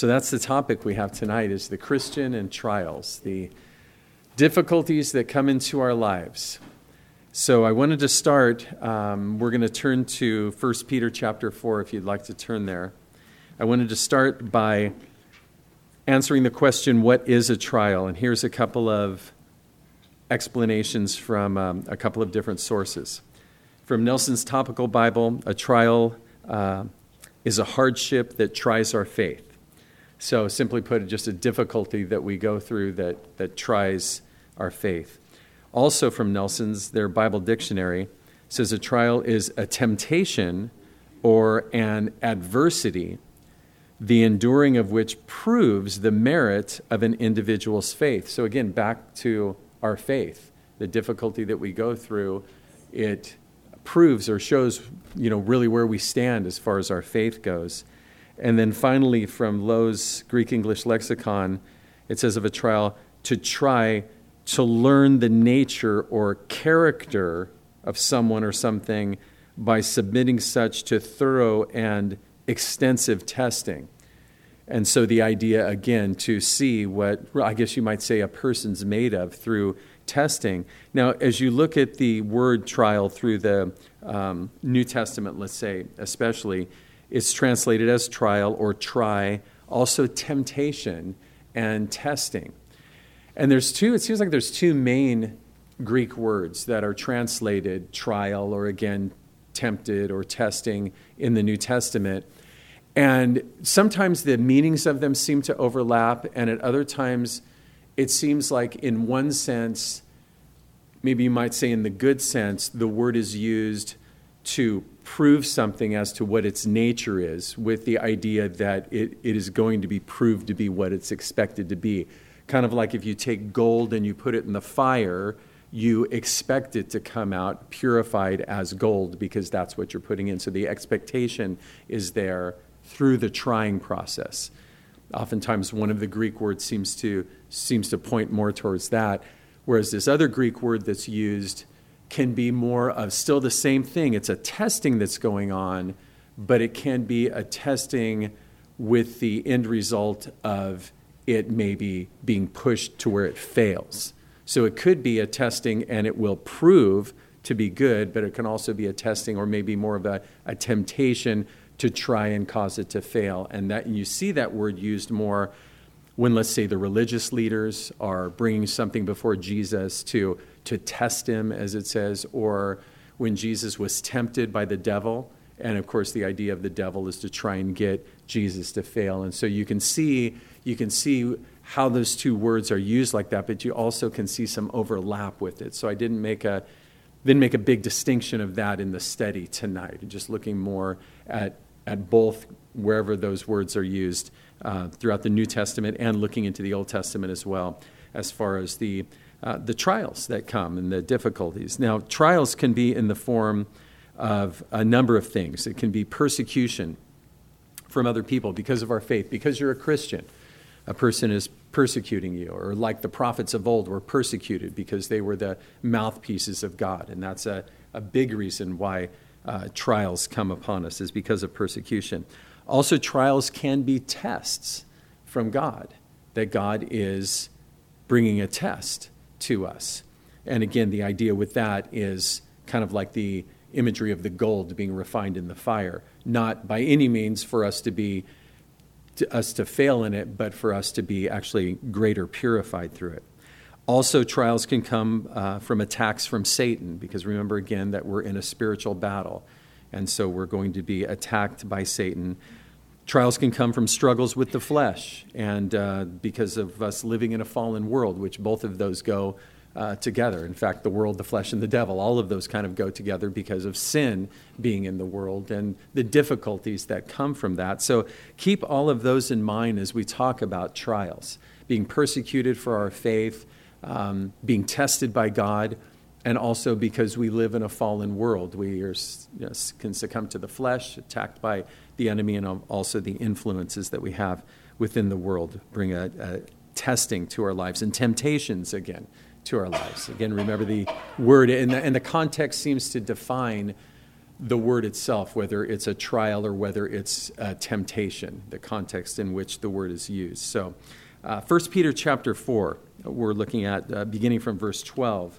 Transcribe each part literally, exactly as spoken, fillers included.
So that's the topic we have tonight, is the Christian and trials, the difficulties that come into our lives. So I wanted to start, um, we're going to turn to First Peter chapter four, if you'd like to turn there. I wanted to start by answering the question, what is a trial? And here's a couple of explanations from um, a couple of different sources. From Nelson's Topical Bible, a trial uh, is a hardship that tries our faith. So simply put, just a difficulty that we go through that, that tries our faith. Also from Nelson's, their Bible dictionary, says a trial is a temptation or an adversity, the enduring of which proves the merit of an individual's faith. So again, back to our faith. The difficulty that we go through, it proves or shows, you know, really where we stand as far as our faith goes. And then finally, from Lowe's Greek English Lexicon, it says of a trial, to try to learn the nature or character of someone or something by submitting such to thorough and extensive testing. And so the idea, again, to see what, I guess you might say, a person's made of through testing. Now, as you look at the word trial through the um, New Testament, let's say, especially, it's translated as trial or try, also temptation and testing. And there's two, it seems like there's two main Greek words that are translated trial or, again, tempted or testing in the New Testament. And sometimes the meanings of them seem to overlap, and at other times it seems like in one sense, maybe you might say in the good sense, the word is used to prove something as to what its nature is, with the idea that it, it is going to be proved to be what it's expected to be. Kind of like if you take gold and you put it in the fire, you expect it to come out purified as gold because that's what you're putting in. So the expectation is there through the trying process. Oftentimes one of the Greek words seems to seems to point more towards that, whereas this other Greek word that's used can be more of still the same thing. It's a testing that's going on, but it can be a testing with the end result of it maybe being pushed to where it fails. So it could be a testing and it will prove to be good, but it can also be a testing or maybe more of a, a temptation to try and cause it to fail. And that and you see that word used more when, let's say, the religious leaders are bringing something before Jesus to, to test him, as it says, or when Jesus was tempted by the devil. And, of course, the idea of the devil is to try and get Jesus to fail. And so you can see you can see how those two words are used like that, but you also can see some overlap with it. So I didn't make a didn't make a big distinction of that in the study tonight, just looking more at at both wherever those words are used uh, throughout the New Testament and looking into the Old Testament as well, as far as the uh, the trials that come and the difficulties. Now, trials can be in the form of a number of things. It can be persecution from other people because of our faith, because you're a Christian. A person is persecuting you, or like the prophets of old were persecuted because they were the mouthpieces of God. And that's a, a big reason why uh, trials come upon us, is because of persecution. Also, trials can be tests from God, that God is bringing a test to us. And again, the idea with that is kind of like the imagery of the gold being refined in the fire. Not by any means for us to be to us to fail in it, but for us to be actually greater purified through it. Also, trials can come uh, from attacks from Satan, because remember again that we're in a spiritual battle, and so we're going to be attacked by Satan. Trials can come from struggles with the flesh, and uh, because of us living in a fallen world, which both of those go uh, together. In fact, the world, the flesh, and the devil, all of those kind of go together because of sin being in the world and the difficulties that come from that. So keep all of those in mind as we talk about trials, being persecuted for our faith, um, being tested by God, and also because we live in a fallen world. We are, you know, can succumb to the flesh, attacked by the enemy, and also the influences that we have within the world bring a, a testing to our lives, and temptations, again, to our lives. Again, remember the word, and the, and the context seems to define the word itself, whether it's a trial or whether it's a temptation, the context in which the word is used. So uh, First Peter chapter four, we're looking at uh, beginning from verse twelve,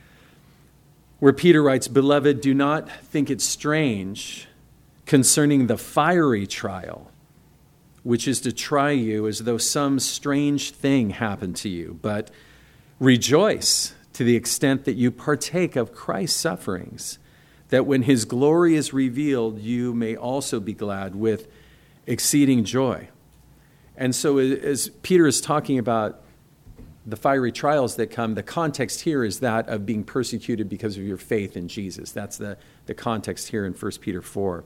where Peter writes, "Beloved, do not think it strange concerning the fiery trial, which is to try you as though some strange thing happened to you, but rejoice to the extent that you partake of Christ's sufferings, that when his glory is revealed, you may also be glad with exceeding joy." And so as Peter is talking about the fiery trials that come, the context here is that of being persecuted because of your faith in Jesus. That's the, the context here in First Peter four.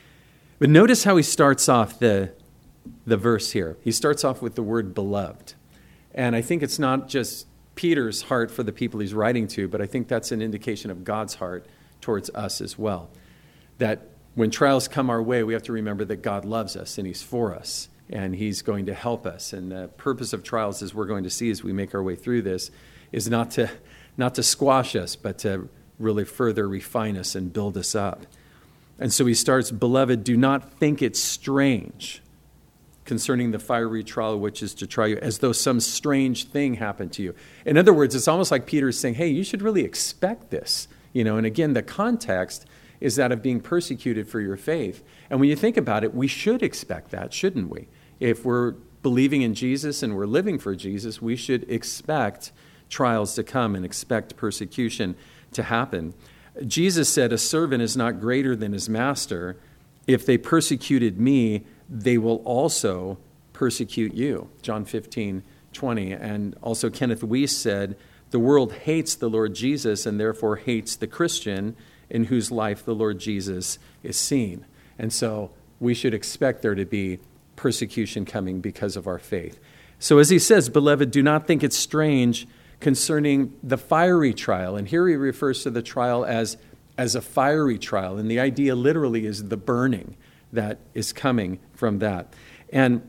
But notice how he starts off the, the verse here. He starts off with the word beloved. And I think it's not just Peter's heart for the people he's writing to, but I think that's an indication of God's heart towards us as well. That when trials come our way, we have to remember that God loves us and he's for us and he's going to help us. And the purpose of trials, as we're going to see as we make our way through this, is not to not to squash us, but to really further refine us and build us up. And so he starts, "Beloved, do not think it strange concerning the fiery trial which is to try you, as though some strange thing happened to you." In other words, it's almost like Peter is saying, hey, you should really expect this. You know, and again, the context is that of being persecuted for your faith. And when you think about it, we should expect that, shouldn't we? If we're believing in Jesus and we're living for Jesus, we should expect trials to come and expect persecution to happen. Jesus said, "A servant is not greater than his master. If they persecuted me, they will also persecute you." John fifteen twenty. And also Kenneth Weiss said, "The world hates the Lord Jesus and therefore hates the Christian in whose life the Lord Jesus is seen." And so we should expect there to be persecution coming because of our faith. So as he says, "Beloved, do not think it strange concerning the fiery trial." And here he refers to the trial as, as a fiery trial. And the idea literally is the burning that is coming from that. And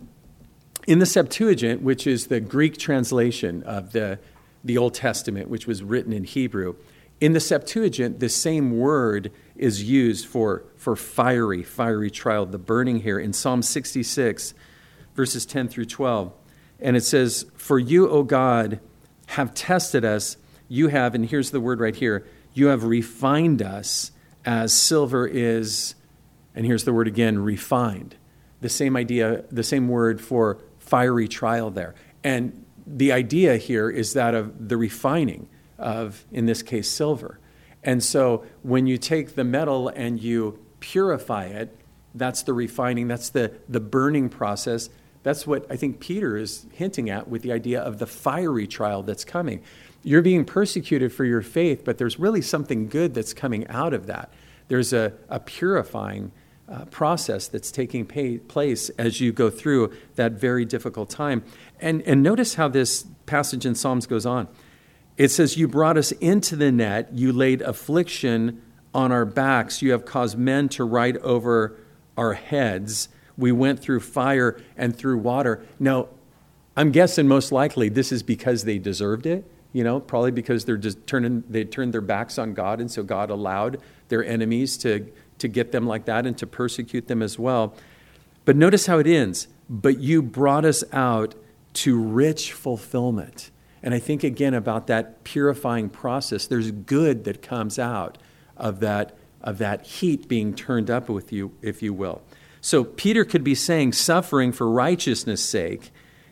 in the Septuagint, which is the Greek translation of the, the Old Testament, which was written in Hebrew, in the Septuagint, the same word is used for, for fiery, fiery trial, the burning here in Psalm sixty-six, verses ten through twelve. And it says, "For you, O God, have tested us. You have," and here's the word right here, "you have refined us as silver is," and here's the word again, refined. The same idea, the same word for fiery trial there. And the idea here is that of the refining of, in this case, silver. And so when you take the metal and you purify it, that's the refining, that's the, the burning process. That's what I think Peter is hinting at with the idea of the fiery trial that's coming. You're being persecuted for your faith, but there's really something good that's coming out of that. There's a, a purifying uh, process that's taking pay, place as you go through that very difficult time. And, and notice how this passage in Psalms goes on. It says, "You brought us into the net. You laid affliction on our backs. You have caused men to ride over our heads. We went through fire and through water." Now, I'm guessing most likely this is because they deserved it. You know, probably because they're just turning, they turned their backs on God, and so God allowed their enemies to, to get them like that and to persecute them as well. But notice how it ends. "But you brought us out to rich fulfillment." And I think, again, about that purifying process. There's good that comes out of that, of that heat being turned up with you, if you will. So Peter could be saying suffering for righteousness' sake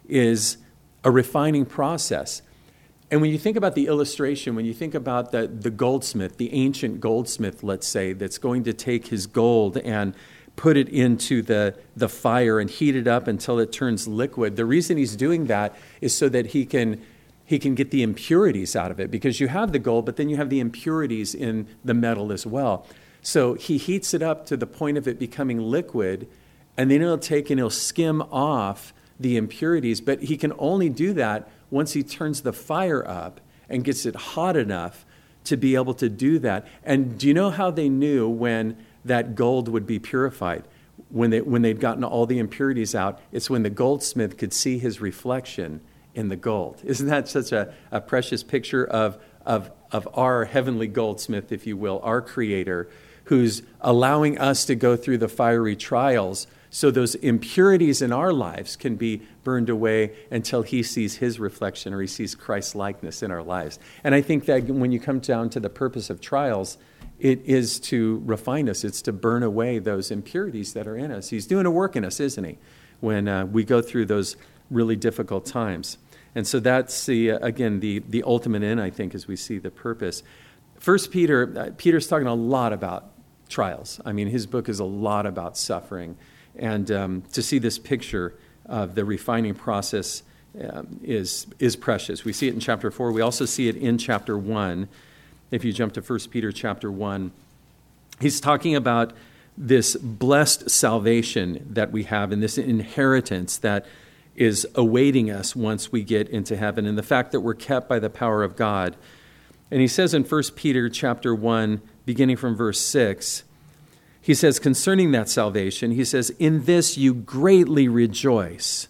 is a refining process. And when you think about the illustration, when you think about the, the goldsmith, the ancient goldsmith, let's say, that's going to take his gold and put it into the, the fire and heat it up until it turns liquid, the reason he's doing that is so that he can he can get the impurities out of it, because you have the gold, but then you have the impurities in the metal as well. So he heats it up to the point of it becoming liquid, and then he'll take and he'll skim off the impurities, but he can only do that once he turns the fire up and gets it hot enough to be able to do that. And do you know how they knew when that gold would be purified? When, they, when they'd gotten all the impurities out, it's when the goldsmith could see his reflection in the gold. Isn't that such a, a precious picture of, of, of our heavenly goldsmith, if you will, our Creator, who's allowing us to go through the fiery trials so those impurities in our lives can be burned away until he sees his reflection or he sees Christ's likeness in our lives. And I think that when you come down to the purpose of trials, it is to refine us. It's to burn away those impurities that are in us. He's doing a work in us, isn't he, when uh, we go through those really difficult times. And so that's, the uh, again, the, the ultimate end, I think, as we see the purpose. First Peter, uh, Peter's talking a lot about trials. I mean, his book is a lot about suffering. And um, to see this picture of the refining process um, is is precious. We see it in chapter four. We also see it in chapter one. If you jump to First Peter chapter one, he's talking about this blessed salvation that we have and this inheritance that is awaiting us once we get into heaven, and the fact that we're kept by the power of God. And he says in First Peter chapter one, beginning from verse six, he says, concerning that salvation, he says, in this you greatly rejoice,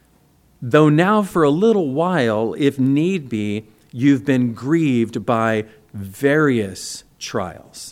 though now for a little while, if need be, you've been grieved by various trials,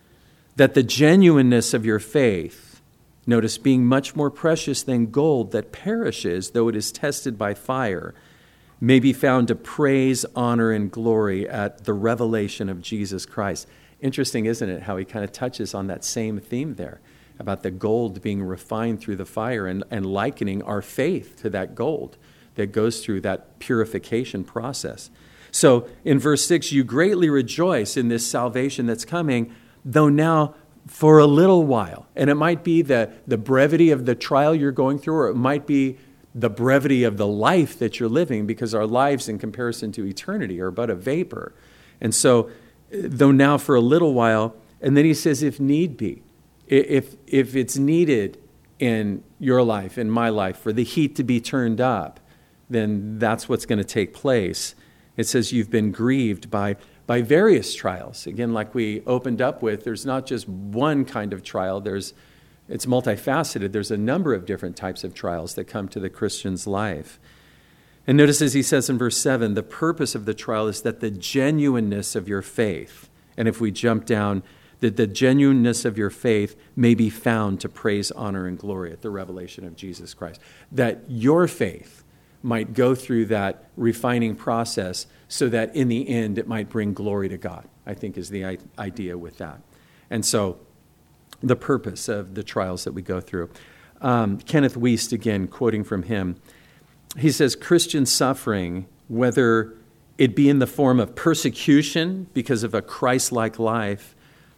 that the genuineness of your faith, notice, being much more precious than gold that perishes, though it is tested by fire, may be found to praise, honor, and glory at the revelation of Jesus Christ. Interesting, isn't it, how he kind of touches on that same theme there about the gold being refined through the fire and, and likening our faith to that gold that goes through that purification process. So in verse six, you greatly rejoice in this salvation that's coming, though now for a little while. And it might be the, the brevity of the trial you're going through, or it might be the brevity of the life that you're living, because our lives in comparison to eternity are but a vapor. And so though now for a little while, and then he says, if need be, if if it's needed in your life, in my life, for the heat to be turned up, then that's what's going to take place. It says you've been grieved by, by various trials. Again, like we opened up with, there's not just one kind of trial. There's it's multifaceted. There's a number of different types of trials that come to the Christian's life. And notice as he says in verse seven, the purpose of the trial is that the genuineness of your faith, and if we jump down, that the genuineness of your faith may be found to praise, honor, and glory at the revelation of Jesus Christ. That your faith might go through that refining process so that in the end it might bring glory to God, I think is the idea with that. And so the purpose of the trials that we go through. Um, Kenneth Wiest, again, quoting from him, he says, Christian suffering, whether it be in the form of persecution because of a Christ-like life,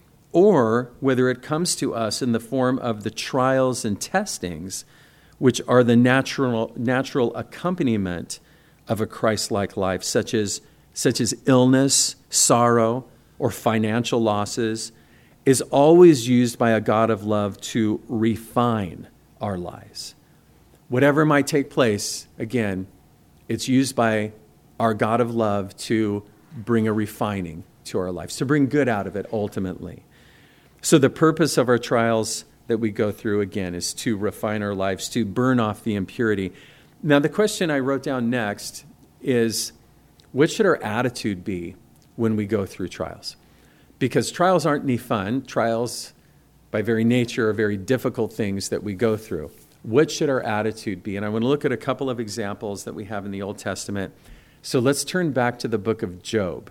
or whether it comes to us in the form of the trials and testings, which are the natural natural accompaniment of a Christ-like life, such as, such as illness, sorrow, or financial losses, is always used by a God of love to refine our lives. Whatever might take place, again, it's used by our God of love to bring a refining to our lives, to bring good out of it ultimately. So the purpose of our trials that we go through, again, is to refine our lives, to burn off the impurity. Now, the question I wrote down next is, what should our attitude be when we go through trials? Because trials aren't any fun. Trials, by very nature, are very difficult things that we go through. What should our attitude be? And I want to look at a couple of examples that we have in the Old Testament. So let's turn back to the book of Job.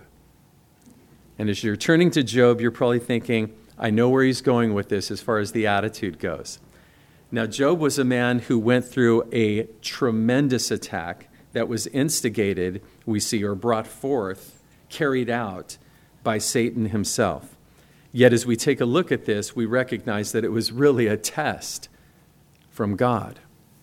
And as you're turning to Job, you're probably thinking, I know where he's going with this as far as the attitude goes. Now, Job was a man who went through a tremendous attack that was instigated, we see, or brought forth, carried out by Satan himself. Yet as we take a look at this, we recognize that it was really a test from God.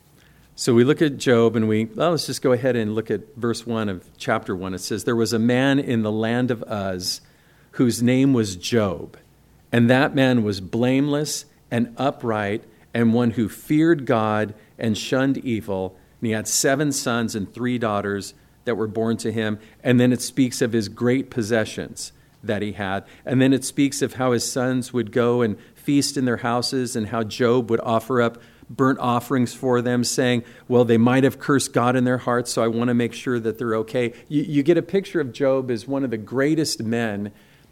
So we look at Job and we, well, let's just go ahead and look at verse one of chapter one. It says, there was a man in the land of Uz whose name was Job, and that man was blameless and upright and one who feared God and shunned evil. And he had seven sons and three daughters that were born to him. And then it speaks of his great possessions that he had. And then it speaks of how his sons would go and feast in their houses and how Job would offer up burnt offerings for them, saying, well, they might have cursed God in their hearts, so I want to make sure that they're okay. You, you get a picture of Job as one of the greatest men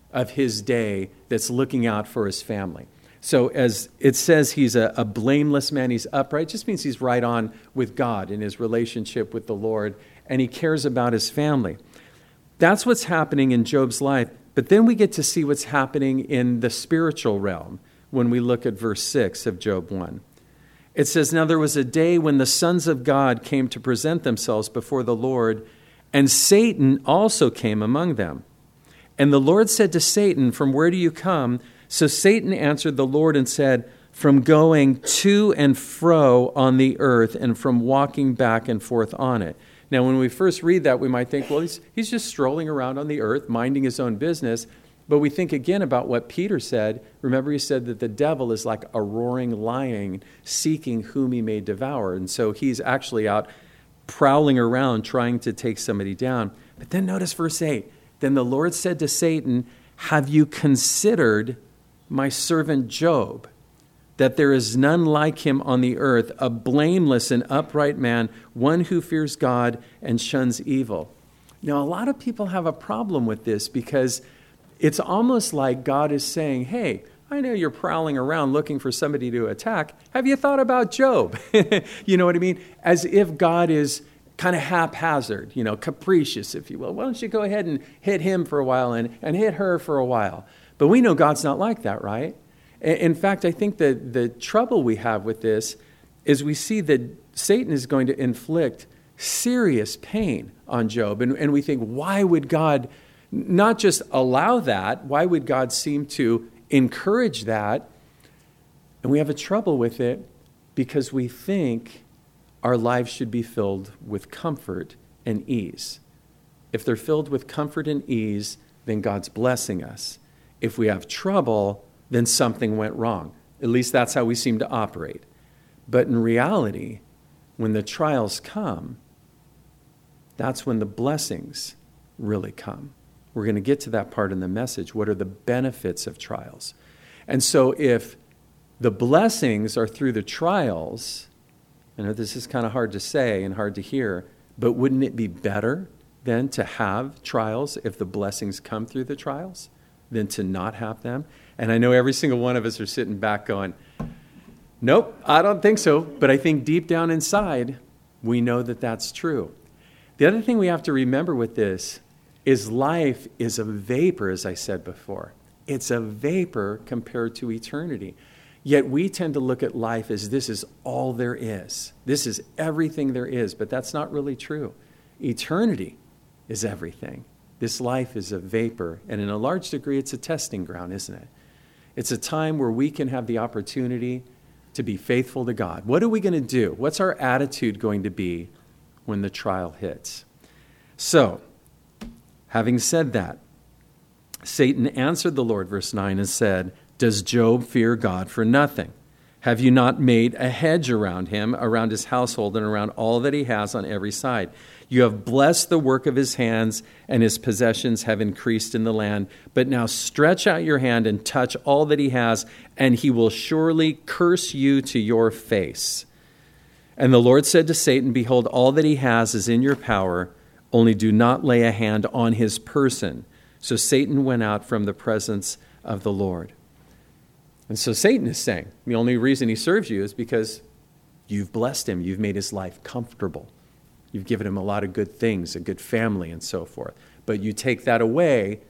of his day that's looking out for his family. So as it says, he's a, a blameless man, he's upright, it just means he's right on with God in his relationship with the Lord, and he cares about his family. That's what's happening in Job's life. But then we get to see what's happening in the spiritual realm when we look at verse six of Job one. It says, "Now there was a day when the sons of God came to present themselves before the Lord, and Satan also came among them. And the Lord said to Satan, 'From where do you come?' So Satan answered the Lord and said, 'From going to and fro on the earth, and from walking back and forth on it.'" Now, when we first read that, we might think, well, he's, he's just strolling around on the earth, minding his own business. But we think again about what Peter said. Remember, he said that the devil is like a roaring lion seeking whom he may devour. And so he's actually out prowling around trying to take somebody down. But then notice verse eight. "Then the Lord said to Satan, 'Have you considered my servant Job, that there is none like him on the earth, a blameless and upright man, one who fears God and shuns evil?'" Now, a lot of people have a problem with this because it's almost like God is saying, hey, I know you're prowling around looking for somebody to attack. Have you thought about Job? You know what I mean? As if God is kind of haphazard, you know, capricious, if you will. Why don't you go ahead and hit him for a while and, and hit her for a while? But we know God's not like that, right? In fact, I think that the trouble we have with this is we see that Satan is going to inflict serious pain on Job. And, and we think, why would God not just allow that? Why would God seem to encourage that? And we have a trouble with it because we think our lives should be filled with comfort and ease. If they're filled with comfort and ease, then God's blessing us. If we have trouble, then something went wrong. At least that's how we seem to operate. But in reality, when the trials come, that's when the blessings really come. We're going to get to that part in the message. What are the benefits of trials? And so if the blessings are through the trials, I know this is kind of hard to say and hard to hear, but wouldn't it be better then to have trials if the blessings come through the trials than to not have them? And I know every single one of us are sitting back going, nope, I don't think so. But I think deep down inside, we know that that's true. The other thing we have to remember with this is life is a vapor, as I said before. It's a vapor compared to eternity. Yet we tend to look at life as this is all there is. This is everything there is, but that's not really true. Eternity is everything. This life is a vapor, and in a large degree, it's a testing ground, isn't it? It's a time where we can have the opportunity to be faithful to God. What are we going to do? What's our attitude going to be when the trial hits? So, having said that, Satan answered the Lord, verse nine, and said, "Does Job fear God for nothing? Have you not made a hedge around him, around his household, and around all that he has on every side? You have blessed the work of his hands, and his possessions have increased in the land. But now stretch out your hand and touch all that he has, and he will surely curse you to your face." And the Lord said to Satan, "Behold, all that he has is in your power, only do not lay a hand on his person." So Satan went out from the presence of the Lord. And so Satan is saying, the only reason he serves you is because you've blessed him. You've made his life comfortable. You've given him a lot of good things, a good family and so forth. But you take that away,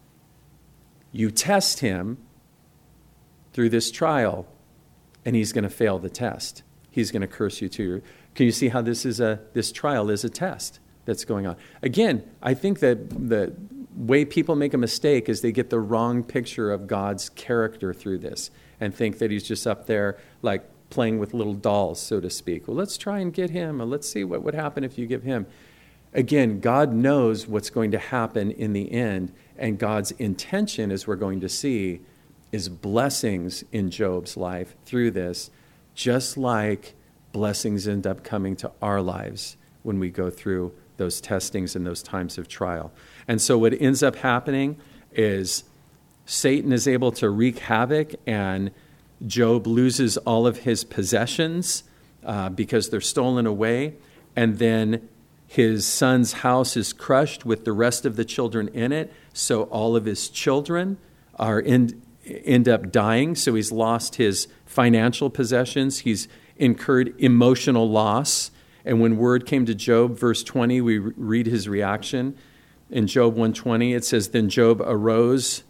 you test him through this trial, and he's going to fail the test. He's going to curse you to your... Can you see how this is a this trial is a test that's going on? Again, I think that the way people make a mistake is they get the wrong picture of God's character through this and think that he's just up there like playing with little dolls, so to speak. Well, let's try and get him, or let's see what would happen if you give him. Again, God knows what's going to happen in the end, and God's intention, as we're going to see, is blessings in Job's life through this, just like blessings end up coming to our lives when we go through those testings and those times of trial. And so what ends up happening is Satan is able to wreak havoc, and Job loses all of his possessions uh, because they're stolen away. And then His son's house is crushed with the rest of the children in it, so all of his children are in, end up dying. So he's lost his financial possessions. He's incurred emotional loss. And when word came to Job, verse twenty, we read his reaction. In Job one twenty, it says, "Then Job arose,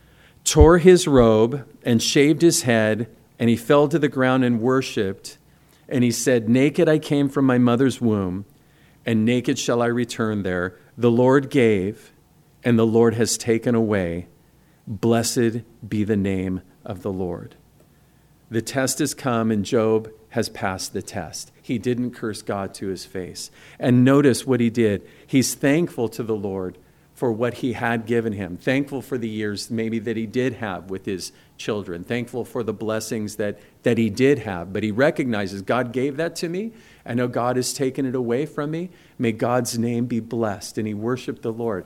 tore his robe, and shaved his head, and he fell to the ground and worshipped. And he said, 'Naked I came from my mother's womb, and naked shall I return there. The Lord gave, and the Lord has taken away. Blessed be the name of the Lord.'" The test has come, and Job has passed the test. He didn't curse God to his face. And notice what he did. He's thankful to the Lord for what he had given him. Thankful for the years maybe that he did have with his children. Thankful for the blessings that, that he did have. But he recognizes God gave that to me. I know God has taken it away from me. May God's name be blessed. And he worshiped the Lord.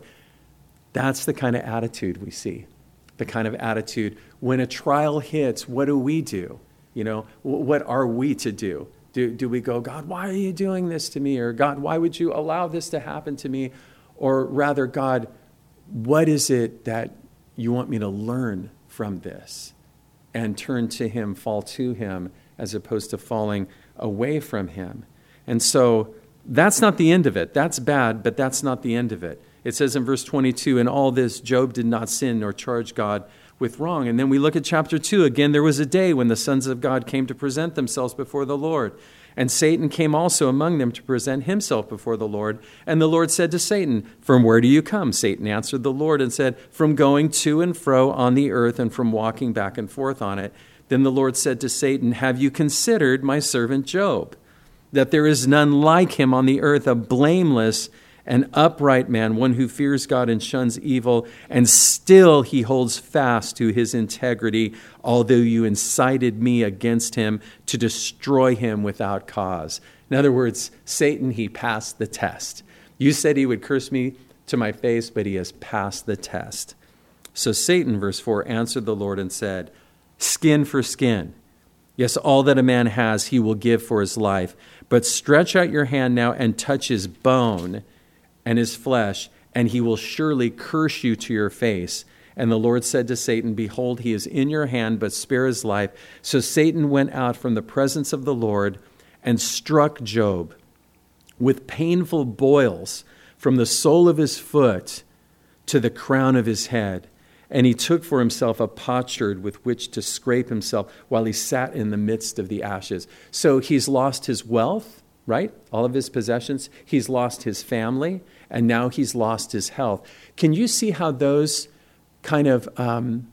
That's the kind of attitude we see. The kind of attitude when a trial hits, what do we do? You know, what are we to do? Do, do we go, "God, why are you doing this to me?" Or, "God, why would you allow this to happen to me?" Or rather, "God, what is it that you want me to learn from this?" And turn to him, fall to him, as opposed to falling away from him. And so that's not the end of it. That's bad, but that's not the end of it. It says in verse twenty-two, "In all this, Job did not sin nor charge God with wrong." And then we look at chapter two. Again, there was a day when the sons of God came to present themselves before the Lord. And Satan came also among them to present himself before the Lord. And the Lord said to Satan, "From where do you come?" Satan answered the Lord and said, "From going to and fro on the earth and from walking back and forth on it." Then the Lord said to Satan, "Have you considered my servant Job, that there is none like him on the earth, a blameless an upright man, one who fears God and shuns evil, and still he holds fast to his integrity, although you incited me against him to destroy him without cause." In other words, Satan, he passed the test. You said he would curse me to my face, but he has passed the test. So Satan, verse four, answered the Lord and said, "Skin for skin. Yes, all that a man has he will give for his life. But stretch out your hand now and touch his bone and his flesh, and he will surely curse you to your face." And the Lord said to Satan, "Behold, he is in your hand, but spare his life." So Satan went out from the presence of the Lord and struck Job with painful boils from the sole of his foot to the crown of his head. And he took for himself a potsherd with which to scrape himself while he sat in the midst of the ashes. So he's lost his wealth, right? All of his possessions. He's lost his family, and now he's lost his health. Can you see how those kind of um,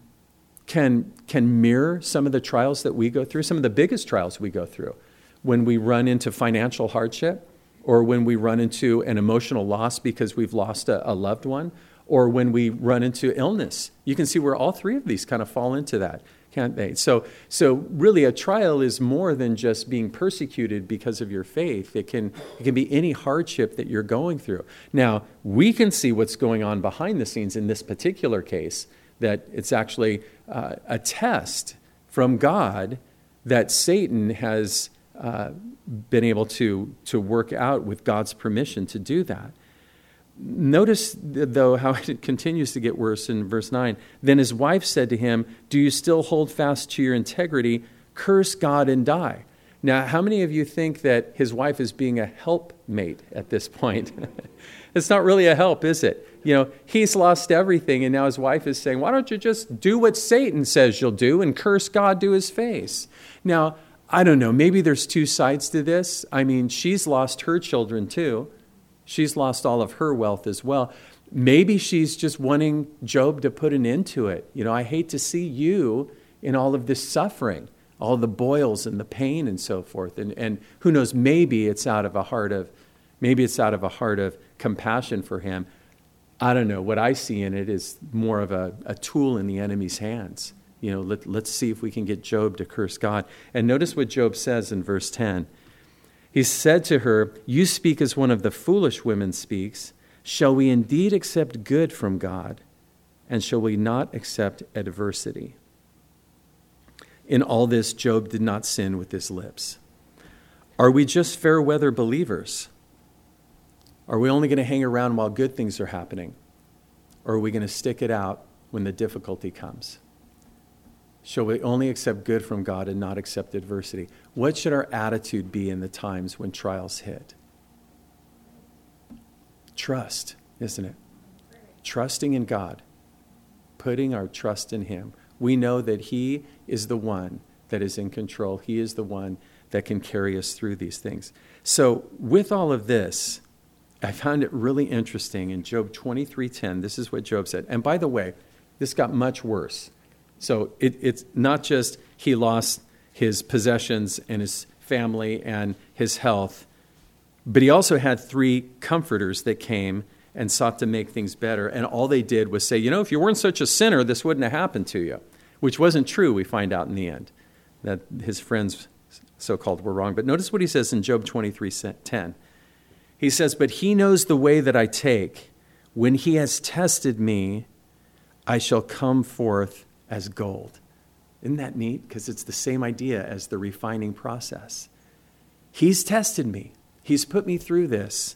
can can mirror some of the trials that we go through, some of the biggest trials we go through, when we run into financial hardship, or when we run into an emotional loss because we've lost a, a loved one, or when we run into illness? You can see where all three of these kind of fall into that, can't they? So, so really a trial is more than just being persecuted because of your faith. It can, it can be any hardship that you're going through. Now, we can see what's going on behind the scenes in this particular case, that it's actually uh, a test from God that Satan has uh, been able to, to work out with God's permission to do that. Notice, though, how it continues to get worse in verse nine. Then his wife said to him, "Do you still hold fast to your integrity? Curse God and die." Now, how many of you think that his wife is being a helpmate at this point? It's not really a help, is it? You know, he's lost everything, and now his wife is saying, "Why don't you just do what Satan says you'll do and curse God to his face?" Now, I don't know. Maybe there's two sides to this. I mean, she's lost her children too. She's lost all of her wealth as well. Maybe she's just wanting Job to put an end to it. You know, I hate to see you in all of this suffering, all the boils and the pain and so forth. And, and who knows, maybe it's out of a heart of, maybe it's out of a heart of compassion for him. I don't know. What I see in it is more of a, a tool in the enemy's hands. You know, let, let's see if we can get Job to curse God. And notice what Job says in verse ten. He said to her, "You speak as one of the foolish women speaks. Shall we indeed accept good from God, and shall we not accept adversity?" In all this, Job did not sin with his lips. Are we just fair weather believers? Are we only going to hang around while good things are happening? Or are we going to stick it out when the difficulty comes? Shall we only accept good from God and not accept adversity? What should our attitude be in the times when trials hit? Trust, isn't it? Trusting in God, putting our trust in him. We know that he is the one that is in control. He is the one that can carry us through these things. So with all of this, I found it really interesting in Job twenty-three ten. This is what Job said. And by the way, this got much worse. So it, it's not just he lost his possessions and his family and his health, but he also had three comforters that came and sought to make things better. And all they did was say, you know, if you weren't such a sinner, this wouldn't have happened to you, which wasn't true, we find out in the end, that his friends, so-called, were wrong. But notice what he says in Job twenty-three ten. He says, but he knows the way that I take. When he has tested me, I shall come forth as gold. Isn't that neat? Because it's the same idea as the refining process. He's tested me. He's put me through this.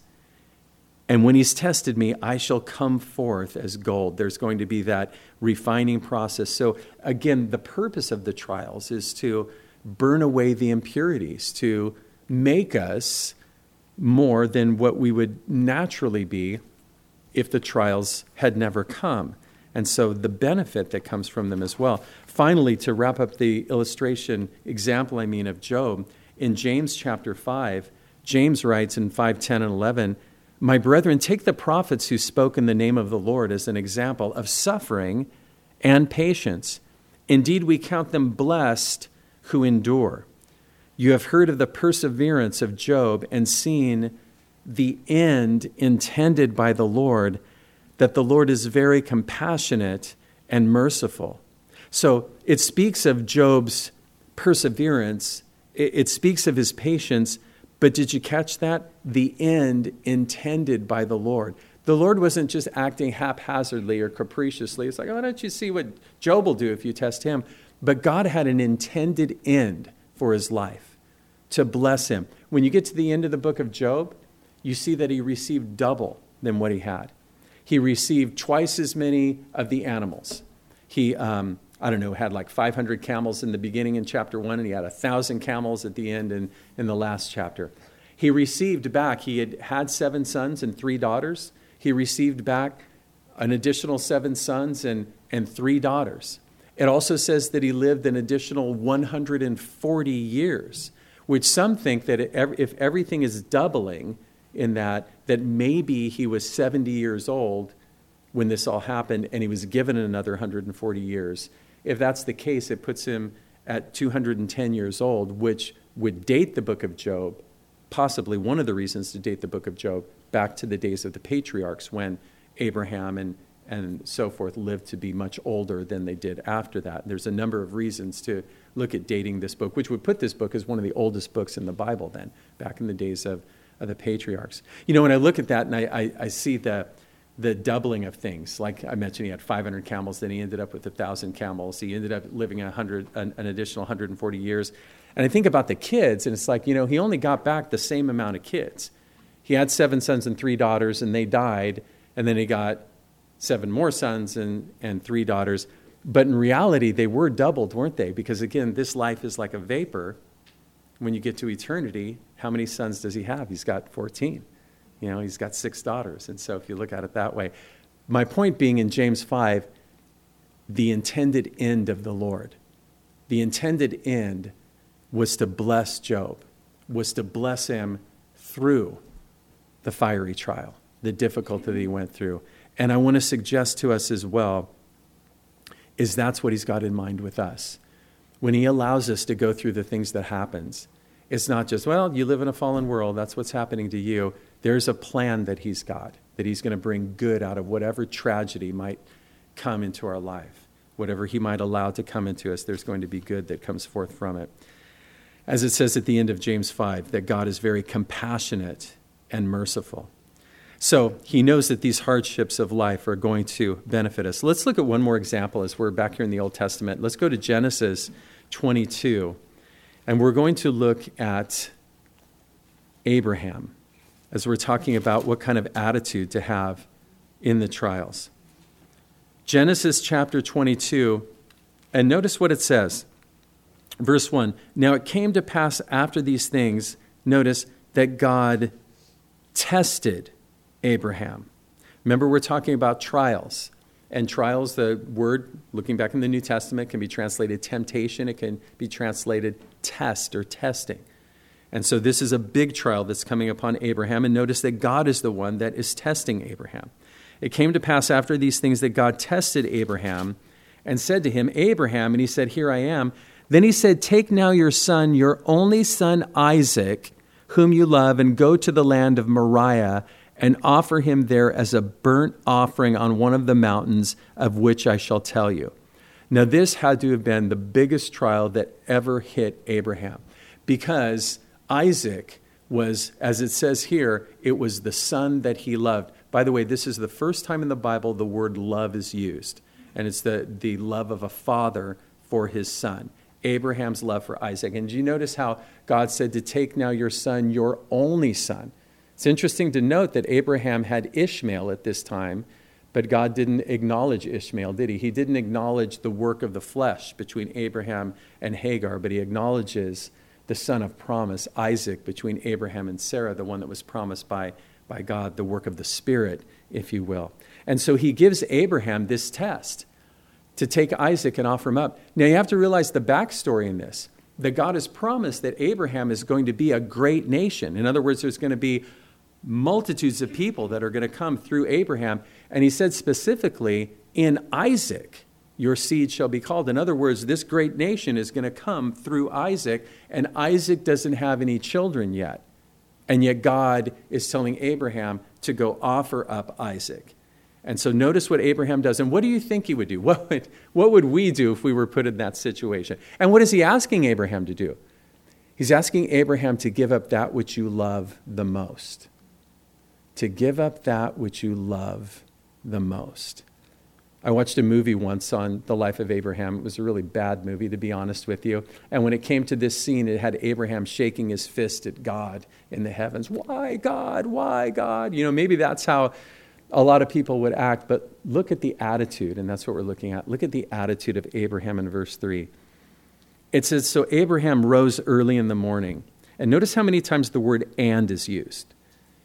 And when he's tested me, I shall come forth as gold. There's going to be that refining process. So again, the purpose of the trials is to burn away the impurities, to make us more than what we would naturally be if the trials had never come. And so the benefit that comes from them as well. Finally, to wrap up the illustration example, I mean, of Job, in James chapter five, James writes in five, ten, and eleven, my brethren, take the prophets who spoke in the name of the Lord as an example of suffering and patience. Indeed, we count them blessed who endure. You have heard of the perseverance of Job and seen the end intended by the Lord, that the Lord is very compassionate and merciful. So it speaks of Job's perseverance. It speaks of his patience. But did you catch that? The end intended by the Lord. The Lord wasn't just acting haphazardly or capriciously. It's like, oh, why don't you see what Job will do if you test him? But God had an intended end for his life, to bless him. When you get to the end of the book of Job, you see that he received double than what he had. He received twice as many of the animals. He, um, I don't know, had like five hundred camels in the beginning in chapter one, and he had one thousand camels at the end in, in the last chapter. He received back, he had had seven sons and three daughters. He received back an additional seven sons and, and three daughters. It also says that he lived an additional one hundred forty years, which some think that if everything is doubling in that, that maybe he was seventy years old when this all happened and he was given another one hundred forty years. If that's the case, it puts him at two hundred ten years old, which would date the book of Job, possibly one of the reasons to date the book of Job, back to the days of the patriarchs when Abraham and, and so forth lived to be much older than they did after that. There's a number of reasons to look at dating this book, which would put this book as one of the oldest books in the Bible then, back in the days of, of the patriarchs. You know, when I look at that and I, I, I see the the doubling of things, like I mentioned, he had five hundred camels, then he ended up with one thousand camels. He ended up living one hundred, an, an additional one hundred forty years. And I think about the kids, and it's like, you know, he only got back the same amount of kids. He had seven sons and three daughters, and they died, and then he got seven more sons and, and three daughters. But in reality, they were doubled, weren't they? Because again, this life is like a vapor. When you get to eternity, how many sons does he have? He's got fourteen. You know, he's got six daughters. And so if you look at it that way, my point being in James five, the intended end of the Lord, the intended end was to bless Job, was to bless him through the fiery trial, the difficulty that he went through. And I want to suggest to us as well, is that's what he's got in mind with us. When he allows us to go through the things that happens, it's not just, well, you live in a fallen world, that's what's happening to you. There's a plan that he's got, that he's going to bring good out of whatever tragedy might come into our life. Whatever he might allow to come into us, there's going to be good that comes forth from it. As it says at the end of James five, that God is very compassionate and merciful. So he knows that these hardships of life are going to benefit us. Let's look at one more example as we're back here in the Old Testament. Let's go to Genesis twenty-two, and we're going to look at Abraham. as we're talking about what kind of attitude to have in the trials. Genesis chapter twenty-two, and notice what it says. Verse one, now it came to pass after these things, notice, that God tested Abraham. Remember, we're talking about trials. And trials, the word, looking back in the New Testament, can be translated temptation. It can be translated test or testing. And so this is a big trial that's coming upon Abraham. And notice that God is the one that is testing Abraham. It came to pass after these things that God tested Abraham and said to him, Abraham, and he said, here I am. Then he said, take now your son, your only son Isaac, whom you love, and go to the land of Moriah and offer him there as a burnt offering on one of the mountains of which I shall tell you. Now this had to have been the biggest trial that ever hit Abraham, because Isaac was, as it says here, it was the son that he loved. By the way, this is the first time in the Bible the word love is used, and it's the, the love of a father for his son. Abraham's love for Isaac. And do you notice how God said to take now your son, your only son? It's interesting to note that Abraham had Ishmael at this time, but God didn't acknowledge Ishmael, did he? He didn't acknowledge the work of the flesh between Abraham and Hagar, but he acknowledges the son of promise, Isaac, between Abraham and Sarah, the one that was promised by, by God, the work of the Spirit, if you will. And so he gives Abraham this test to take Isaac and offer him up. Now you have to realize the backstory in this, that God has promised that Abraham is going to be a great nation. In other words, there's going to be multitudes of people that are going to come through Abraham. And he said specifically, in Isaac, your seed shall be called. In other words, this great nation is going to come through Isaac, and Isaac doesn't have any children yet. And yet God is telling Abraham to go offer up Isaac. And so notice what Abraham does. And what do you think he would do? What would, what would we do if we were put in that situation? And what is he asking Abraham to do? He's asking Abraham to give up that which you love the most. To give up that which you love the most. I watched a movie once on the life of Abraham. It was a really bad movie, to be honest with you. And when it came to this scene, it had Abraham shaking his fist at God in the heavens. Why, God? Why, God? You know, maybe that's how a lot of people would act, but look at the attitude, and that's what we're looking at. Look at the attitude of Abraham in verse three. It says, so Abraham rose early in the morning. And notice how many times the word and is used.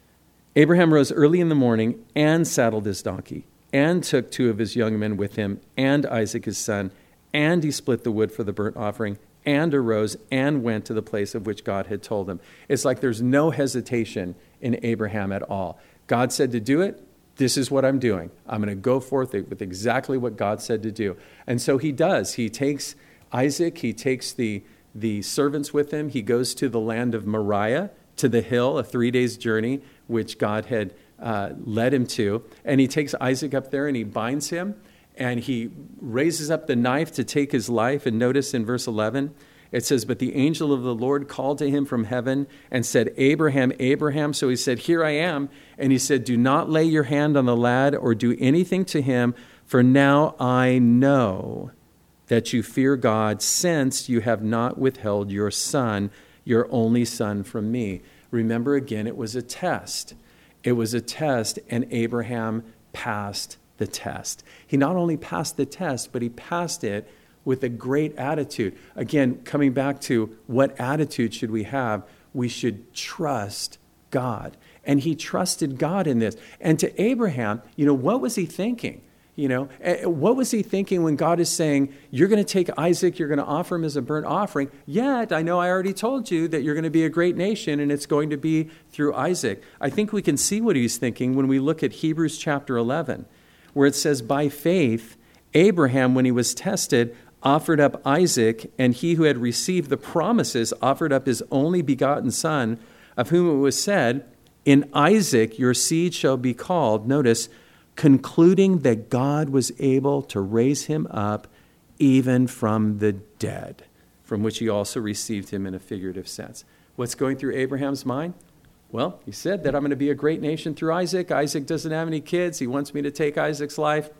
Abraham rose early in the morning and saddled his donkey, and took two of his young men with him, and Isaac his son, and he split the wood for the burnt offering, and arose and went to the place of which God had told him. It's like there's no hesitation in Abraham at all. God said to do it. This is what I'm doing. I'm going to go forth with exactly what God said to do. And so he does. He takes Isaac. He takes the, the servants with him. He goes to the land of Moriah, to the hill, a three days journey, which God had uh, led him to. And he takes Isaac up there and he binds him. And he raises up the knife to take his life. And notice in verse eleven, it says, but the angel of the Lord called to him from heaven and said, Abraham, Abraham. So he said, here I am. And he said, do not lay your hand on the lad or do anything to him, for now I know that you fear God, since you have not withheld your son, your only son, from me. Remember again, it was a test. It was a test, and Abraham passed the test. He not only passed the test, but he passed it with a great attitude. Again, coming back to what attitude should we have? We should trust God. And he trusted God in this. And to Abraham, you know, what was he thinking? You know, what was he thinking when God is saying, you're going to take Isaac, you're going to offer him as a burnt offering, yet I know I already told you that you're going to be a great nation and it's going to be through Isaac. I think we can see what he's thinking when we look at Hebrews chapter eleven, where it says, by faith, Abraham, when he was tested, offered up Isaac, and he who had received the promises offered up his only begotten son, of whom it was said, in Isaac your seed shall be called. Notice, concluding that God was able to raise him up even from the dead, from which he also received him in a figurative sense. What's going through Abraham's mind? Well, he said that I'm going to be a great nation through Isaac. Isaac doesn't have any kids. He wants me to take Isaac's life.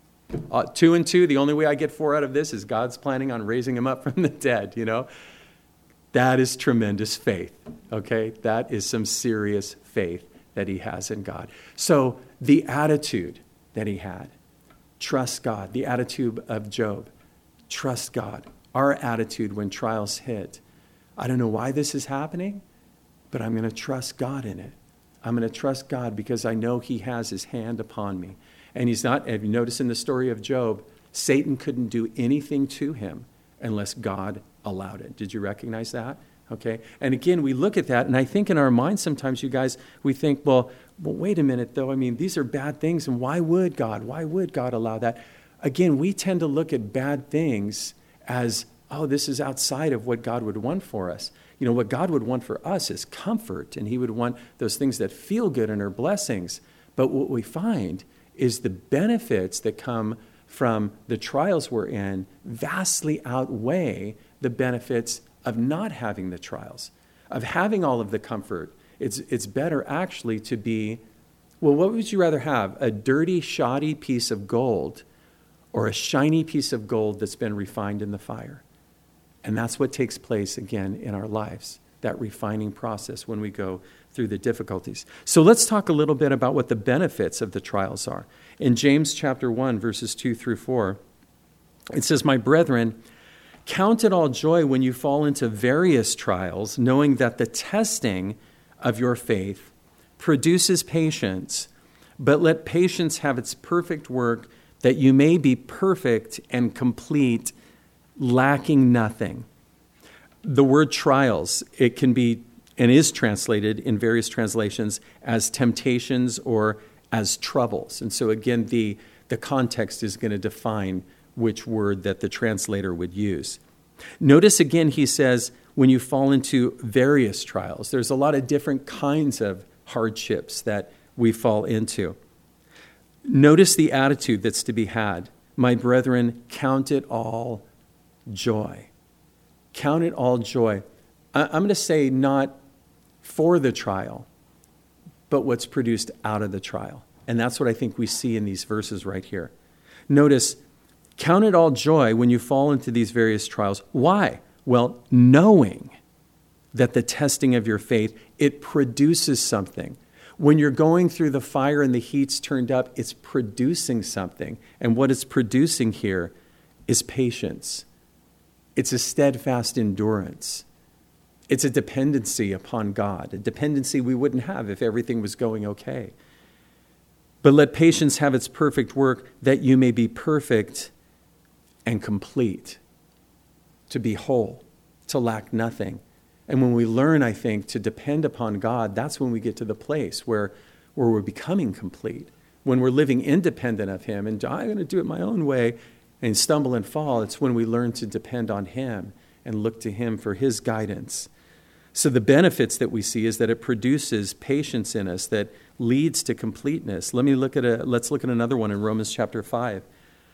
Uh, two and two, the only way I get four out of this is God's planning on raising him up from the dead, you know. That is tremendous faith, okay? That is some serious faith that he has in God. So the attitude that he had, trust God. The attitude of Job, trust God. Our attitude when trials hit, I don't know why this is happening, but I'm going to trust God in it. I'm going to trust God because I know he has his hand upon me. And he's not, have you noticed in the story of Job, Satan couldn't do anything to him unless God allowed it. Did you recognize that? Okay. And again, we look at that, and I think in our minds sometimes, you guys, we think, well, well, wait a minute, though. I mean, these are bad things, and why would God? Why would God allow that? Again, we tend to look at bad things as, oh, this is outside of what God would want for us. You know, what God would want for us is comfort, and he would want those things that feel good and are blessings. But what we find is the benefits that come from the trials we're in vastly outweigh the benefits of not having the trials, of having all of the comfort. It's it's better actually to be, well, what would you rather have? A dirty, shoddy piece of gold or a shiny piece of gold that's been refined in the fire? And that's what takes place again in our lives, that refining process when we go through the difficulties. So let's talk a little bit about what the benefits of the trials are. In James chapter one, verses two through four, it says, "My brethren, count it all joy when you fall into various trials, knowing that the testing of your faith produces patience. But let patience have its perfect work, that you may be perfect and complete, lacking nothing." The word trials, it can be and is translated in various translations as temptations or as troubles. And so again, the, the context is going to define which word that the translator would use. Notice again, he says, when you fall into various trials, there's a lot of different kinds of hardships that we fall into. Notice the attitude that's to be had. My brethren, count it all joy. Count it all joy. I'm going to say not for the trial, but what's produced out of the trial. And that's what I think we see in these verses right here. Notice, count it all joy when you fall into these various trials. Why? Well, knowing that the testing of your faith, it produces something. When you're going through the fire and the heat's turned up, it's producing something. And what it's producing here is patience. It's a steadfast endurance. It's a dependency upon God, a dependency we wouldn't have if everything was going okay. But let patience have its perfect work, that you may be perfect and complete, to be whole, to lack nothing. And when we learn, I think, to depend upon God, that's when we get to the place where, where we're becoming complete. When we're living independent of him and I'm going to do it my own way and stumble and fall, it's when we learn to depend on him and look to him for his guidance. So the benefits that we see is that it produces patience in us that leads to completeness. Let me look at a, let's look at another one in Romans chapter five.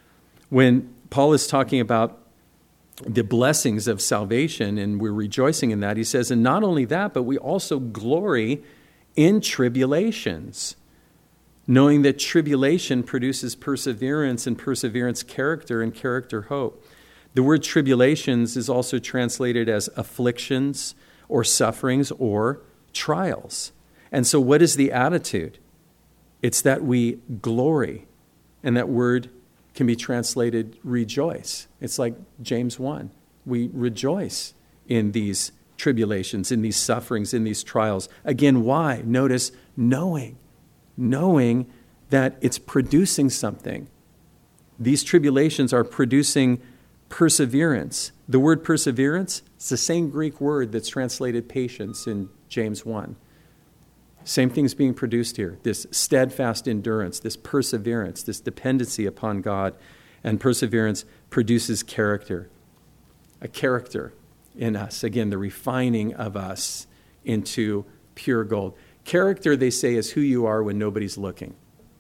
When Paul is talking about the blessings of salvation, and we're rejoicing in that, he says, and not only that, but we also glory in tribulations, knowing that tribulation produces perseverance, and perseverance character, and character hope. The word tribulations is also translated as afflictions or sufferings or trials. And so what is the attitude? It's that we glory, and that word can be translated rejoice. It's like James one. We rejoice in these tribulations, in these sufferings, in these trials. Again, why? Notice knowing, knowing that it's producing something. These tribulations are producing perseverance. The word perseverance, it's the same Greek word that's translated patience in James one. Same thing's being produced here. This steadfast endurance, this perseverance, this dependency upon God. And perseverance produces character. A character in us. Again, the refining of us into pure gold. Character, they say, is who you are when nobody's looking.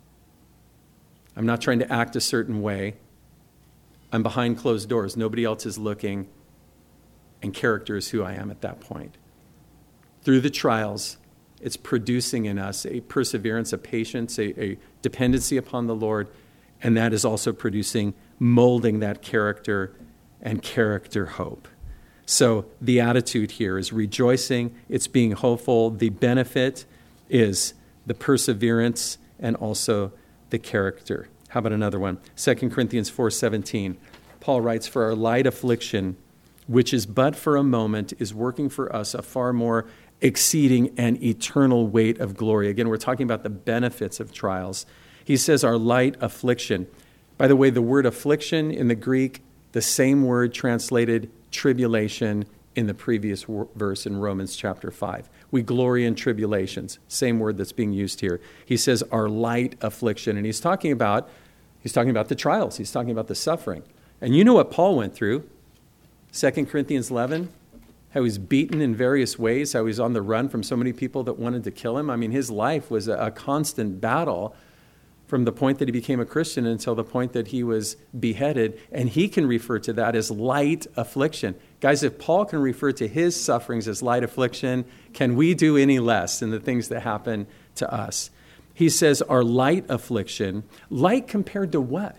I'm not trying to act a certain way. I'm behind closed doors. Nobody else is looking. And character is who I am at that point. Through the trials, it's producing in us a perseverance, a patience, a, a dependency upon the Lord. And that is also producing, molding that character and character hope. So the attitude here is rejoicing. It's being hopeful. The benefit is the perseverance, and also the character. How about another one? Second Corinthians four seventeen. Paul writes, "For our light affliction, which is but for a moment, is working for us a far more exceeding and eternal weight of glory." Again, we're talking about the benefits of trials. He says our light affliction. By the way, the word affliction in the Greek, the same word translated tribulation in the previous verse in Romans chapter five. We glory in tribulations, same word that's being used here. He says our light affliction, and he's talking about he's talking about the trials. He's talking about the suffering. And you know what Paul went through. Second Corinthians eleven, how he's beaten in various ways, how he's on the run from so many people that wanted to kill him. I mean, his life was a, a constant battle from the point that he became a Christian until the point that he was beheaded. And he can refer to that as light affliction. Guys, if Paul can refer to his sufferings as light affliction, can we do any less in the things that happen to us? He says our light affliction, light compared to what?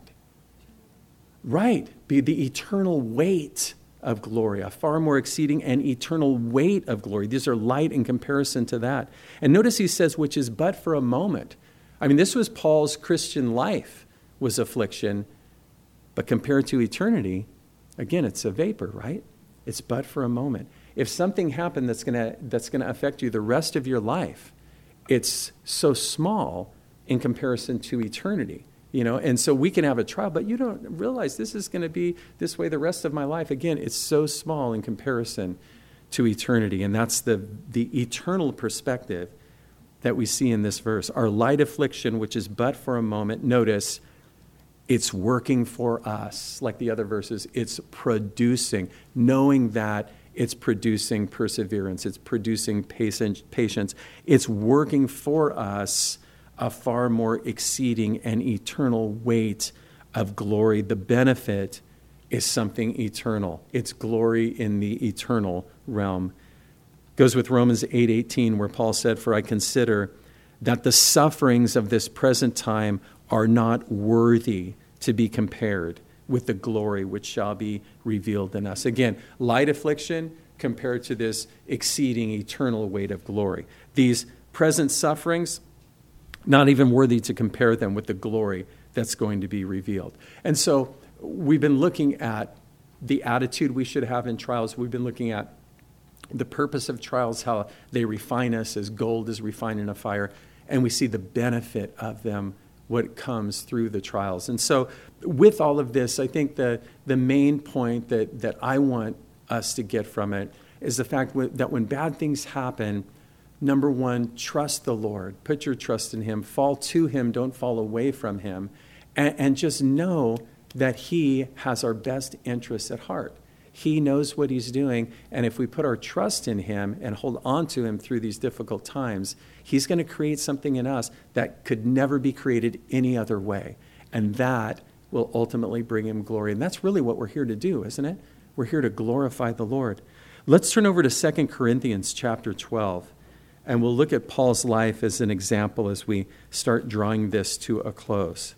Right, be the eternal weight of glory, a far more exceeding and eternal weight of glory. These are light in comparison to that. And notice he says, which is but for a moment. I mean, this was Paul's Christian life, was affliction. But compared to eternity, again, it's a vapor, right? It's but for a moment. If something happened that's going to that's going to affect you the rest of your life, it's so small in comparison to eternity. You know, and so we can have a trial, but you don't realize this is going to be this way the rest of my life. Again, it's so small in comparison to eternity. And that's the, the eternal perspective that we see in this verse. Our light affliction, which is but for a moment, notice, it's working for us. Like the other verses, it's producing, knowing that it's producing perseverance, it's producing patience, it's working for us a far more exceeding and eternal weight of glory. The benefit is something eternal. It's glory in the eternal realm. Goes with Romans eight eighteen, where Paul said, "For I consider that the sufferings of this present time are not worthy to be compared with the glory which shall be revealed in us." Again, light affliction compared to this exceeding eternal weight of glory. These present sufferings, not even worthy to compare them with the glory that's going to be revealed. And so we've been looking at the attitude we should have in trials. We've been looking at the purpose of trials, how they refine us as gold is refined in a fire. And we see the benefit of them, what comes through the trials. And so with all of this, I think the, the main point that, that I want us to get from it is the fact that when bad things happen, number one, trust the Lord. Put your trust in Him. Fall to Him. Don't fall away from Him. And, and just know that He has our best interests at heart. He knows what He's doing. And if we put our trust in Him and hold on to Him through these difficult times, He's going to create something in us that could never be created any other way. And that will ultimately bring Him glory. And that's really what we're here to do, isn't it? We're here to glorify the Lord. Let's turn over to Second Corinthians chapter twelve. And we'll look at Paul's life as an example as we start drawing this to a close.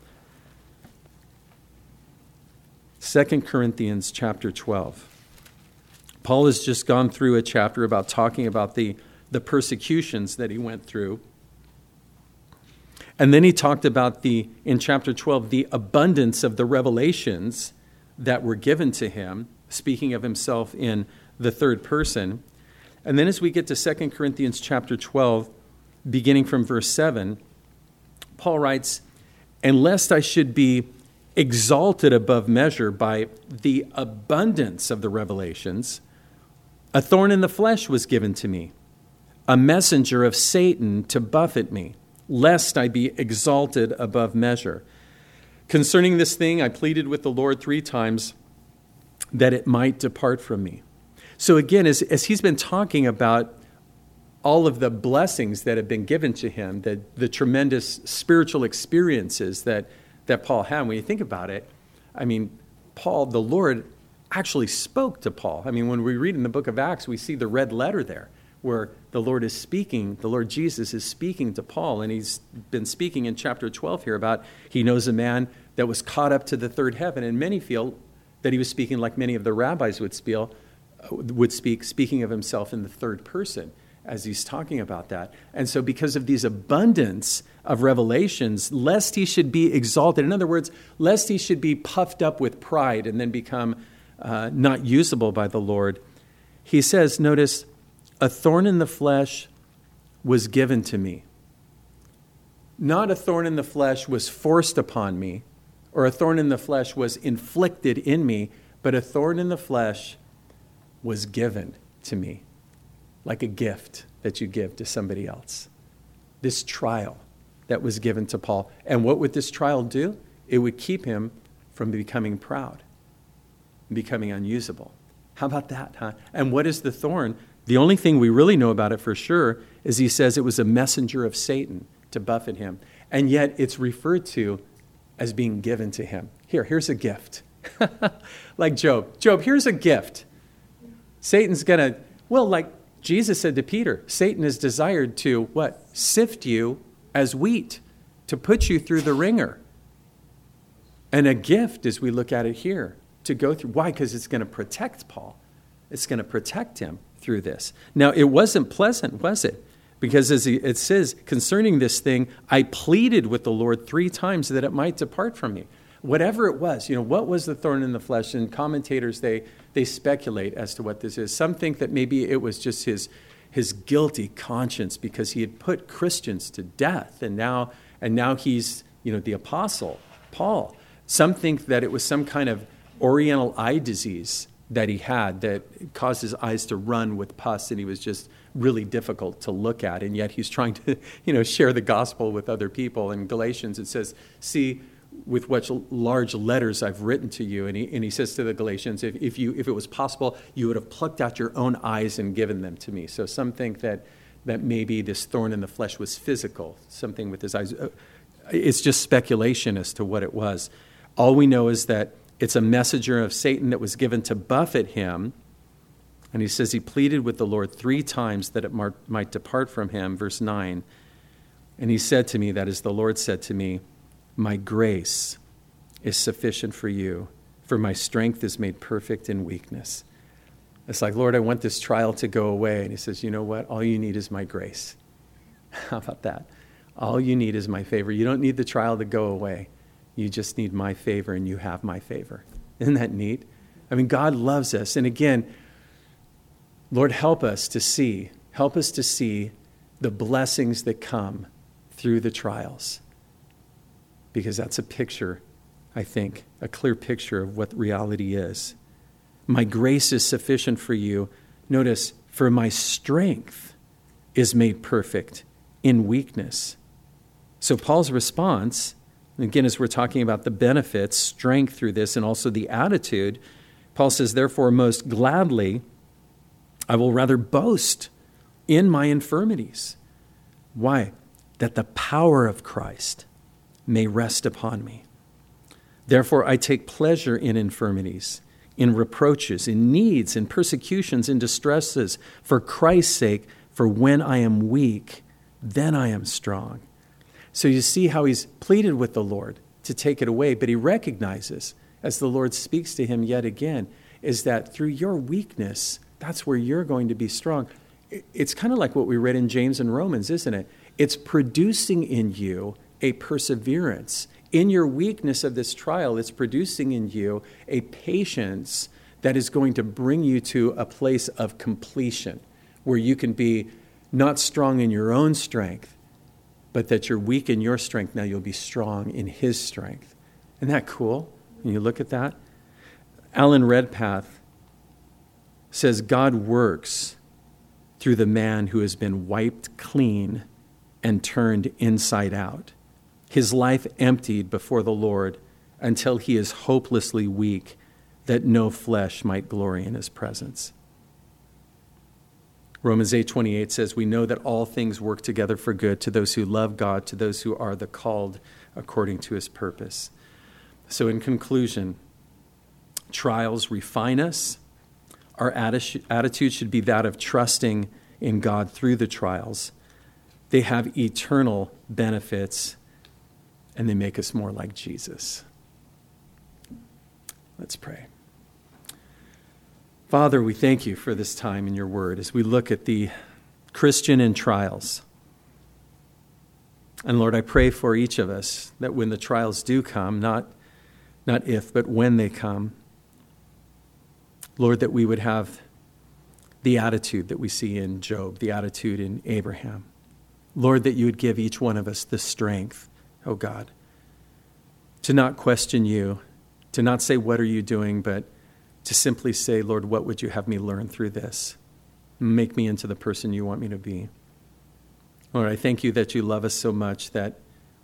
Second Corinthians chapter twelve. Paul has just gone through a chapter about talking about the, the persecutions that he went through. And then he talked about, the in chapter twelve, the abundance of the revelations that were given to him, speaking of himself in the third person. And then as we get to Second Corinthians chapter twelve, beginning from verse seven, Paul writes, "And lest I should be exalted above measure by the abundance of the revelations, a thorn in the flesh was given to me, a messenger of Satan to buffet me, lest I be exalted above measure. Concerning this thing, I pleaded with the Lord three times that it might depart from me." So again, as, as he's been talking about all of the blessings that have been given to him, the, the tremendous spiritual experiences that that Paul had. When you think about it, I mean, Paul, the Lord actually spoke to Paul. I mean, when we read in the book of Acts, we see the red letter there where the Lord is speaking, the Lord Jesus is speaking to Paul, and he's been speaking in chapter twelve here about he knows a man that was caught up to the third heaven, and many feel that he was speaking like many of the rabbis would speak, would speak, speaking of himself in the third person. as he's talking about that. And so because of these abundance of revelations, lest he should be exalted, in other words, lest he should be puffed up with pride and then become uh, not usable by the Lord, he says, notice, a thorn in the flesh was given to me. Not a thorn in the flesh was forced upon me, or a thorn in the flesh was inflicted in me, but a thorn in the flesh was given to me, like a gift that you give to somebody else. This trial that was given to Paul. And what would this trial do? It would keep him from becoming proud, becoming unusable. How about that, huh? And what is the thorn? The only thing we really know about it for sure is he says it was a messenger of Satan to buffet him. And yet it's referred to as being given to him. Here, here's a gift. Like Job. Job, here's a gift. Satan's going to, well, like Jesus said to Peter, Satan is desired to, what? Sift you as wheat, to put you through the ringer. And a gift, as we look at it here, to go through. Why? Because it's going to protect Paul. It's going to protect him through this. Now, it wasn't pleasant, was it? Because as it says, concerning this thing, I pleaded with the Lord three times that it might depart from me. Whatever it was, you know, what was the thorn in the flesh? And commentators, they they speculate as to what this is. Some think that maybe it was just his his guilty conscience because he had put Christians to death, and now and now he's, you know, the apostle Paul. Some think that it was some kind of oriental eye disease that he had that caused his eyes to run with pus, and he was just really difficult to look at. And yet he's trying to, you know, share the gospel with other people. In Galatians, it says, see, with what large letters I've written to you. And he, and he says to the Galatians, if, if you if it was possible, you would have plucked out your own eyes and given them to me. So some think that that maybe this thorn in the flesh was physical, something with his eyes. It's just speculation as to what it was. All we know is that it's a messenger of Satan that was given to buffet him. And he says he pleaded with the Lord three times that it might depart from him. Verse nine. And he said to me, that is, the Lord said to me, my grace is sufficient for you, for my strength is made perfect in weakness. It's like, Lord, I want this trial to go away. And he says, you know what? All you need is my grace. How about that? All you need is my favor. You don't need the trial to go away. You just need my favor, and you have my favor. Isn't that neat? I mean, God loves us. And again, Lord, help us to see, help us to see the blessings that come through the trials. Because that's a picture, I think, a clear picture of what reality is. My grace is sufficient for you. Notice, for my strength is made perfect in weakness. So Paul's response, again, as we're talking about the benefits, strength through this, and also the attitude, Paul says, therefore, most gladly, I will rather boast in my infirmities. Why? That the power of Christ may rest upon me. Therefore, I take pleasure in infirmities, in reproaches, in needs, in persecutions, in distresses, for Christ's sake, for when I am weak, then I am strong. So you see how he's pleaded with the Lord to take it away, but he recognizes, as the Lord speaks to him yet again, is that through your weakness, that's where you're going to be strong. It's kind of like what we read in James and Romans, isn't it? It's producing in you a perseverance. In your weakness of this trial, it's producing in you a patience that is going to bring you to a place of completion, where you can be not strong in your own strength, but that you're weak in your strength. Now you'll be strong in his strength. Isn't that cool? When you look at that? Alan Redpath says God works through the man who has been wiped clean and turned inside out. His life emptied before the Lord until he is hopelessly weak, that no flesh might glory in his presence. Romans eight twenty-eight says, we know that all things work together for good to those who love God, to those who are the called according to his purpose. So in conclusion, trials refine us. Our attitude should be that of trusting in God through the trials. They have eternal benefits, and they make us more like Jesus. Let's pray. Father, we thank you for this time in your word as we look at the Christian in trials. And Lord, I pray for each of us that when the trials do come, not, not if, but when they come, Lord, that we would have the attitude that we see in Job, the attitude in Abraham. Lord, that you would give each one of us the strength, oh God, to not question you, to not say, what are you doing, but to simply say, Lord, what would you have me learn through this? Make me into the person you want me to be. Lord, I thank you that you love us so much that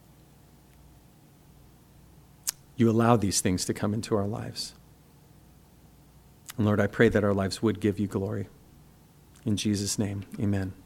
you allow these things to come into our lives. And Lord, I pray that our lives would give you glory. In Jesus' name, amen.